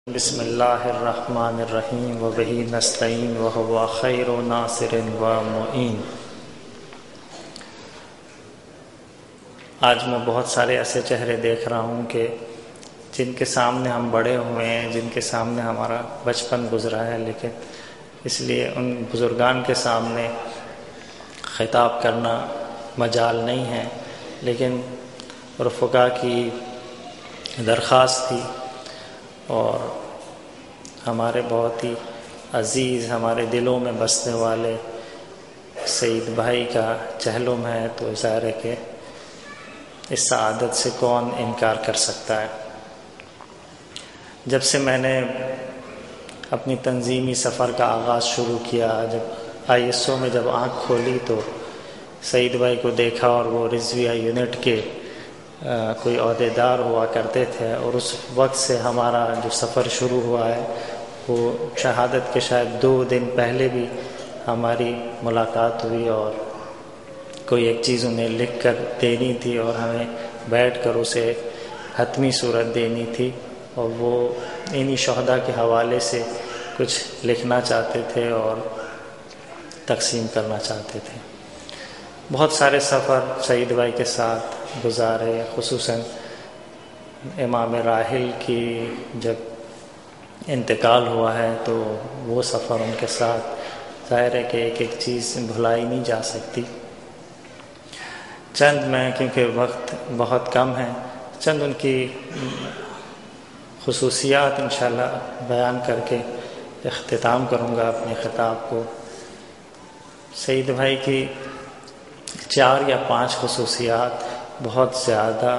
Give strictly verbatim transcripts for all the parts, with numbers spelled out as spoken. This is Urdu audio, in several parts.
بسم اللہ الرحمن الرحیم وبہ نستعین وہو خیر ناصر و معین۔ آج میں بہت سارے ایسے چہرے دیکھ رہا ہوں کہ جن کے سامنے ہم بڑے ہوئے ہیں، جن کے سامنے ہمارا بچپن گزرا ہے، لیکن اس لیے ان بزرگان کے سامنے خطاب کرنا مجال نہیں ہے، لیکن رفقا کی درخواست تھی اور ہمارے بہت ہی عزیز، ہمارے دلوں میں بسنے والے سعید بھائی کا چہلم ہے، تو ظاہر ہے کہ اس سعادت سے کون انکار کر سکتا ہے۔ جب سے میں نے اپنی تنظیمی سفر کا آغاز شروع کیا، جب آئی ایس او میں جب آنکھ کھولی تو سعید بھائی کو دیکھا، اور وہ رضویہ یونٹ کے کوئی عہدیدار ہوا کرتے تھے، اور اس وقت سے ہمارا جو سفر شروع ہوا ہے وہ شہادت کے شاید دو دن پہلے بھی ہماری ملاقات ہوئی، اور کوئی ایک چیز انہیں لکھ کر دینی تھی اور ہمیں بیٹھ کر اسے حتمی صورت دینی تھی، اور وہ انہی شہداء کے حوالے سے کچھ لکھنا چاہتے تھے اور تقسیم کرنا چاہتے تھے۔ بہت سارے سفر سعید بھائی کے ساتھ گزارے، خصوصاً امام راحل کی جب انتقال ہوا ہے تو وہ سفر ان کے ساتھ ظاہر ہے کہ ایک ایک چیز بھلائی نہیں جا سکتی۔ چند میں کیونکہ وقت بہت کم ہے، چند ان کی خصوصیات انشاءاللہ بیان کر کے اختتام کروں گا اپنے خطاب کو۔ سعید بھائی کی چار یا پانچ خصوصیات بہت زیادہ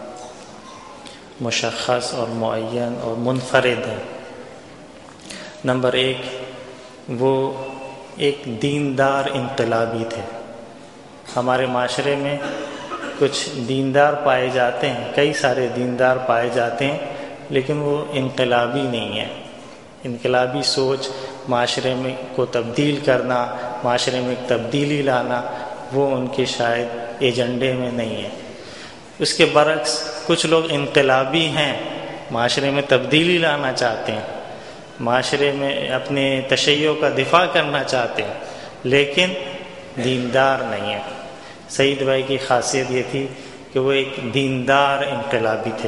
مشخص اور معین اور منفرد ہیں۔ نمبر ایک، وہ ایک دیندار انقلابی تھے۔ ہمارے معاشرے میں کچھ دیندار پائے جاتے ہیں، کئی سارے دیندار پائے جاتے ہیں، لیکن وہ انقلابی نہیں ہیں۔ انقلابی سوچ، معاشرے میں کو تبدیل کرنا، معاشرے میں تبدیلی لانا، وہ ان کے شاید ایجنڈے میں نہیں ہے۔ اس کے برعکس کچھ لوگ انقلابی ہیں، معاشرے میں تبدیلی لانا چاہتے ہیں، معاشرے میں اپنے تشیع کا دفاع کرنا چاہتے ہیں، لیکن دیندار نہیں ہے۔ سعید بھائی کی خاصیت یہ تھی کہ وہ ایک دیندار انقلابی تھے۔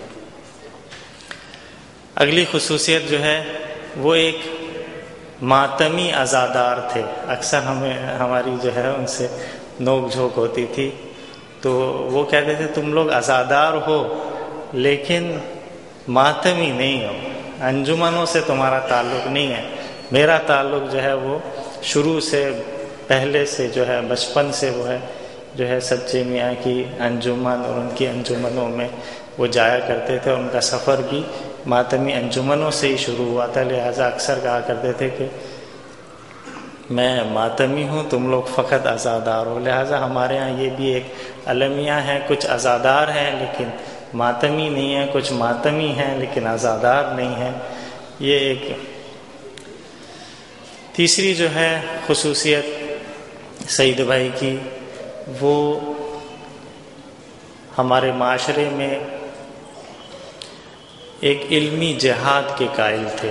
اگلی خصوصیت جو ہے وہ ایک ماتمی عزادار تھے۔ اکثر ہمیں ہماری جو ہے ان سے نوک جھوک ہوتی تھی، تو وہ کہتے تھے تم لوگ عزادار ہو لیکن ماتمی نہیں ہو، انجمنوں سے تمہارا تعلق نہیں ہے۔ میرا تعلق جو ہے وہ شروع سے پہلے سے جو ہے بچپن سے وہ ہے جو ہے سچے میاں کی انجمن اور ان کی انجمنوں میں وہ جایا کرتے تھے، اور ان کا سفر بھی ماتمی انجمنوں سے ہی شروع ہوا تھا۔ لہٰذا اکثر کہا کرتے تھے کہ میں ماتمی ہوں، تم لوگ فقط عزادار ہو۔ لہٰذا ہمارے ہاں یہ بھی ایک المیہ ہے، کچھ عزادار ہیں لیکن ماتمی نہیں ہیں، کچھ ماتمی ہیں لیکن عزادار نہیں ہیں۔ یہ ایک تیسری جو ہے خصوصیت سعید بھائی کی، وہ ہمارے معاشرے میں ایک علمی جہاد کے قائل تھے۔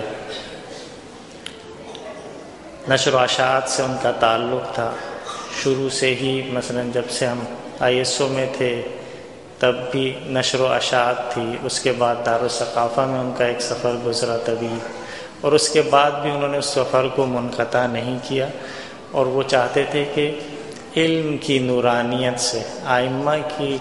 نشر و اشاعت سے ان کا تعلق تھا شروع سے ہی، مثلا جب سے ہم آئی ایس او میں تھے تب بھی نشر و اشاعت تھی، اس کے بعد دارالثقافہ میں ان کا ایک سفر گزرا طویل، اور اس کے بعد بھی انہوں نے اس سفر کو منقطع نہیں کیا، اور وہ چاہتے تھے کہ علم کی نورانیت سے، ائمہ کی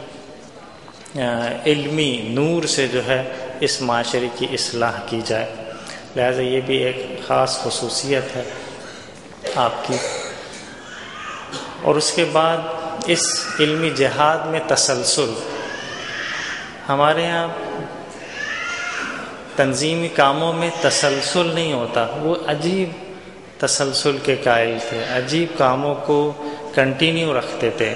علمی نور سے جو ہے اس معاشرے کی اصلاح کی جائے۔ لہذا یہ بھی ایک خاص خصوصیت ہے آپ کی۔ اور اس کے بعد اس علمی جہاد میں تسلسل، ہمارے ہاں تنظیمی کاموں میں تسلسل نہیں ہوتا، وہ عجیب تسلسل کے قائل تھے، عجیب کاموں کو کنٹینیو رکھتے تھے،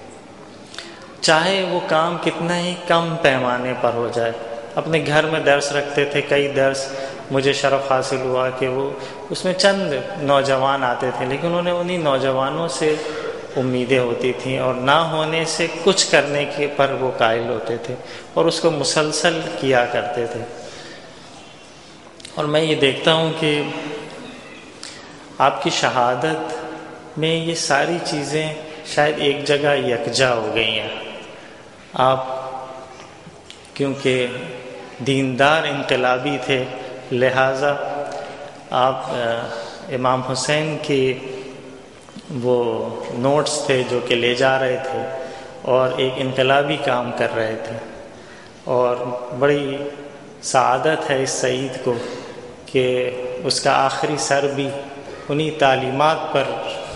چاہے وہ کام کتنا ہی کم پیمانے پر ہو جائے۔ اپنے گھر میں درس رکھتے تھے، کئی درس مجھے شرف حاصل ہوا کہ وہ اس میں چند نوجوان آتے تھے، لیکن انہیں انہی نوجوانوں سے امیدیں ہوتی تھیں، اور نہ ہونے سے کچھ کرنے کے پر وہ قائل ہوتے تھے، اور اس کو مسلسل کیا کرتے تھے۔ اور میں یہ دیکھتا ہوں کہ آپ کی شہادت میں یہ ساری چیزیں شاید ایک جگہ یکجا ہو گئی ہیں. آپ کیونکہ دیندار انقلابی تھے، لہٰذا آپ امام حسین کی وہ نوٹس تھے جو کہ لے جا رہے تھے اور ایک انقلابی کام کر رہے تھے. اور بڑی سعادت ہے اس سعید کو کہ اس کا آخری سر بھی انہی تعلیمات پر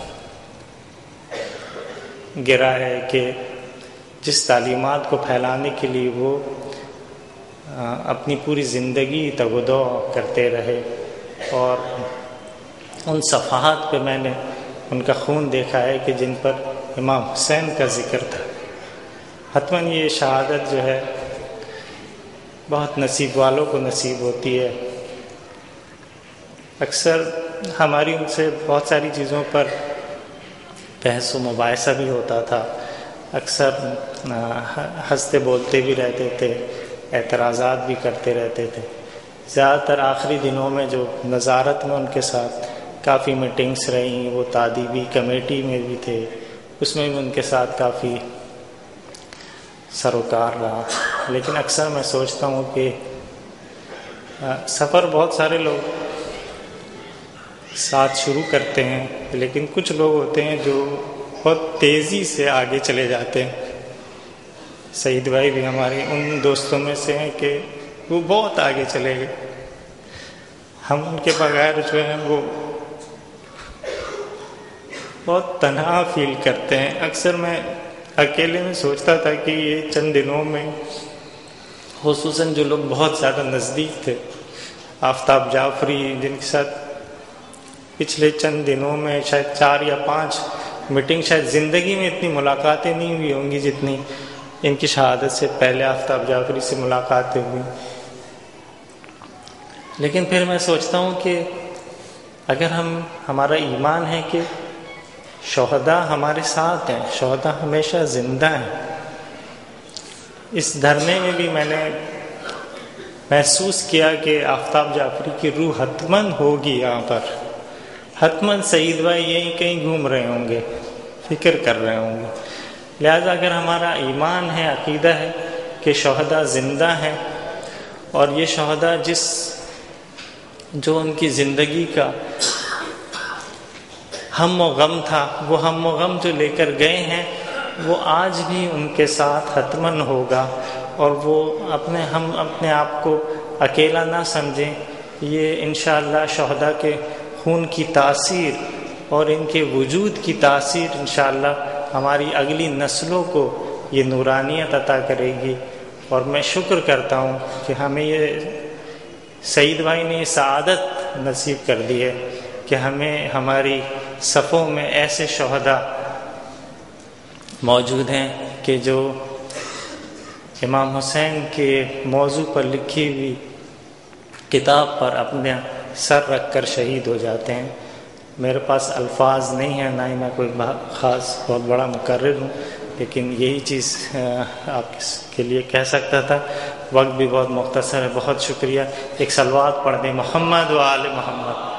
گرا ہے کہ جس تعلیمات کو پھیلانے کے لیے وہ اپنی پوری زندگی تگ-و-دو کرتے رہے. اور ان صفحات پہ میں نے ان کا خون دیکھا ہے کہ جن پر امام حسین کا ذکر تھا. حتماً یہ شہادت جو ہے بہت نصیب والوں کو نصیب ہوتی ہے. اکثر ہماری ان سے بہت ساری چیزوں پر بحث و مباحثہ بھی ہوتا تھا، اکثر ہنستے بولتے بھی رہتے تھے، اعتراضات بھی کرتے رہتے تھے. زیادہ تر آخری دنوں میں جو نظارت میں ان کے ساتھ کافی میٹنگس رہیں، وہ تادیبی کمیٹی میں بھی تھے، اس میں بھی ان کے ساتھ کافی سروکار رہا. لیکن اکثر میں سوچتا ہوں کہ سفر بہت سارے لوگ ساتھ شروع کرتے ہیں، لیکن کچھ لوگ ہوتے ہیں جو بہت تیزی سے آگے چلے جاتے ہیں. سعید بھائی بھی ہمارے ان دوستوں میں سے ہیں کہ وہ بہت آگے چلے گئے. ہم ان کے بغیر جو ہیں وہ بہت تنہا فیل کرتے ہیں. اکثر میں اکیلے میں سوچتا تھا کہ یہ چند دنوں میں خصوصاً جو لوگ بہت زیادہ نزدیک تھے، آفتاب جعفری جن کے ساتھ پچھلے چند دنوں میں شاید چار یا پانچ میٹنگ، شاید زندگی میں اتنی ملاقاتیں نہیں ہوئی ہوں گی جتنی ان کی شہادت سے پہلے آفتاب جعفری سے ملاقاتیں ہوئی. لیکن پھر میں سوچتا ہوں کہ اگر ہم ہمارا ایمان ہے کہ شہداء ہمارے ساتھ ہیں، شہداء ہمیشہ زندہ ہیں. اس دھرنے میں بھی میں نے محسوس کیا کہ آفتاب جعفری کی روح حتماً ہوگی یہاں پر، حتماً سعید بھائی یہیں کہیں گھوم رہے ہوں گے، فکر کر رہے ہوں گے. لہذا اگر ہمارا ایمان ہے، عقیدہ ہے کہ شہداء زندہ ہیں، اور یہ شہداء جس جو ان کی زندگی کا ہم و غم تھا، وہ ہم و غم جو لے کر گئے ہیں وہ آج بھی ان کے ساتھ حتماً ہوگا. اور وہ اپنے ہم اپنے آپ کو اکیلا نہ سمجھیں. یہ انشاءاللہ شہداء کے خون کی تاثیر اور ان کے وجود کی تاثیر انشاءاللہ ہماری اگلی نسلوں کو یہ نورانیت عطا کرے گی. اور میں شکر کرتا ہوں کہ ہمیں یہ سعید بھائی نے یہ سعادت نصیب کر دی ہے کہ ہمیں ہماری صفوں میں ایسے شہداء موجود ہیں کہ جو امام حسین کے موضوع پر لکھی ہوئی کتاب پر اپنے سر رکھ کر شہید ہو جاتے ہیں. میرے پاس الفاظ نہیں ہیں، نہ ہی میں کوئی خاص بہت بڑا مقرر ہوں، لیکن یہی چیز آپ کے لیے کہہ سکتا تھا. وقت بھی بہت مختصر ہے. بہت شکریہ. ایک صلوات پڑھ دیں محمد و آل محمد.